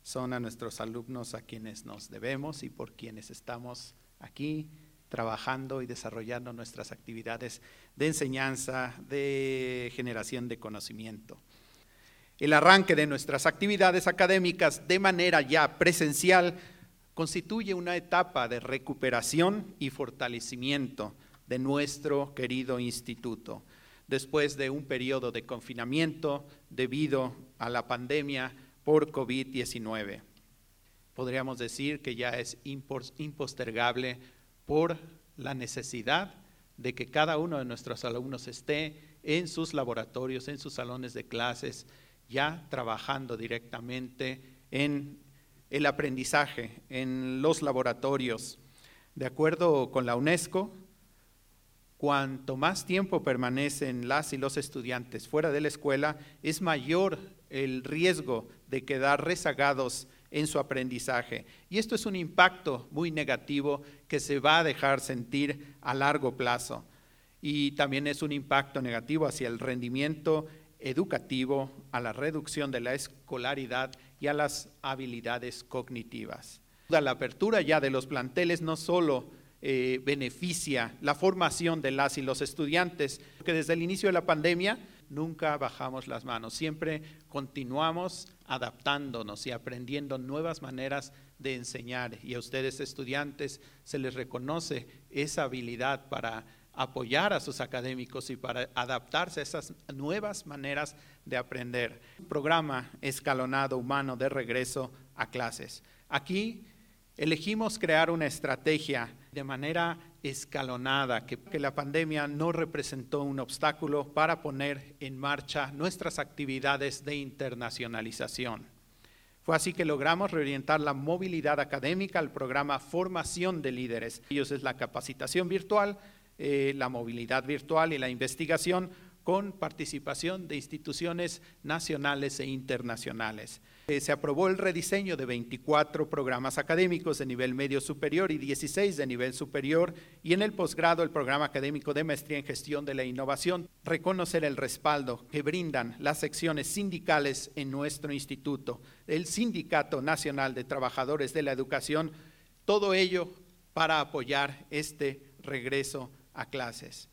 son a nuestros alumnos a quienes nos debemos y por quienes estamos aquí trabajando y desarrollando nuestras actividades de enseñanza, de generación de conocimiento. El arranque de nuestras actividades académicas de manera ya presencial constituye una etapa de recuperación y fortalecimiento de nuestro querido instituto, después de un periodo de confinamiento debido a la pandemia por COVID-19. Podríamos decir que ya es impostergable por la necesidad de que cada uno de nuestros alumnos esté en sus laboratorios, en sus salones de clases, ya trabajando directamente en el aprendizaje, en los laboratorios. De acuerdo con la UNESCO, cuanto más tiempo permanecen las y los estudiantes fuera de la escuela, es mayor el riesgo de quedar rezagados en su aprendizaje. Y esto es un impacto muy negativo que se va a dejar sentir a largo plazo. Y también es un impacto negativo hacia el rendimiento educativo, a la reducción de la escolaridad y a las habilidades cognitivas. La apertura ya de los planteles no solo beneficia la formación de las y los estudiantes, porque desde el inicio de la pandemia nunca bajamos las manos, siempre continuamos adaptándonos y aprendiendo nuevas maneras de enseñar, y a ustedes estudiantes se les reconoce esa habilidad para apoyar a sus académicos y para adaptarse a esas nuevas maneras de aprender. Programa escalonado humano de regreso a clases. Aquí elegimos crear una estrategia de manera escalonada, que la pandemia no representó un obstáculo para poner en marcha nuestras actividades de internacionalización. Fue así que logramos reorientar la movilidad académica al programa Formación de Líderes. Ellos es la capacitación virtual, la movilidad virtual y la investigación con participación de instituciones nacionales e internacionales. Se aprobó el rediseño de 24 programas académicos de nivel medio superior y 16 de nivel superior, y en el posgrado el programa académico de maestría en gestión de la innovación. Reconocer el respaldo que brindan las secciones sindicales en nuestro instituto, el Sindicato Nacional de Trabajadores de la Educación, todo ello para apoyar este regreso a clases.